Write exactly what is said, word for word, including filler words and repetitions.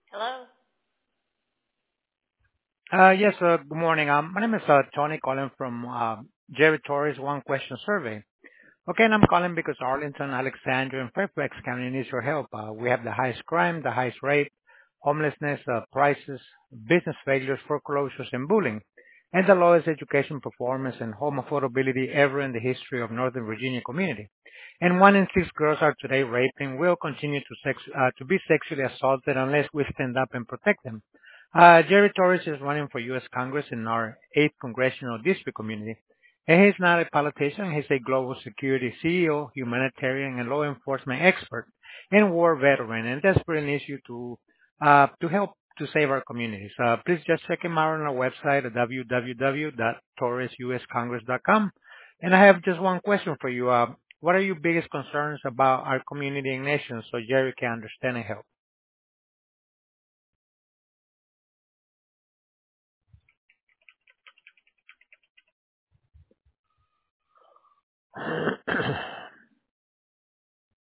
Hello? Uh Yes, uh good morning. Um My name is uh Tony calling from uh, Jerry Torres One Question Survey. Okay, and I'm calling because Arlington, Alexandria, and Fairfax County needs your help. Uh We have the highest crime, the highest rape, homelessness, uh prices, business failures, foreclosures, and bullying, and the lowest education performance and home affordability ever in the history of Northern Virginia community. And one in six girls are today raped and will continue to sex uh, to be sexually assaulted unless we stand up and protect them. Uh, Jerry Torres is running for U S. Congress in our eighth congressional district community. And he's not a politician. He's a global security C E O, humanitarian and law enforcement expert, and war veteran, and desperate issue to uh, to help to save our communities. Uh, please just check him out on our website at w w w dot torres u s congress dot com. And I have just one question for you. Uh, what are your biggest concerns about our community and nation so Jerry can understand and help?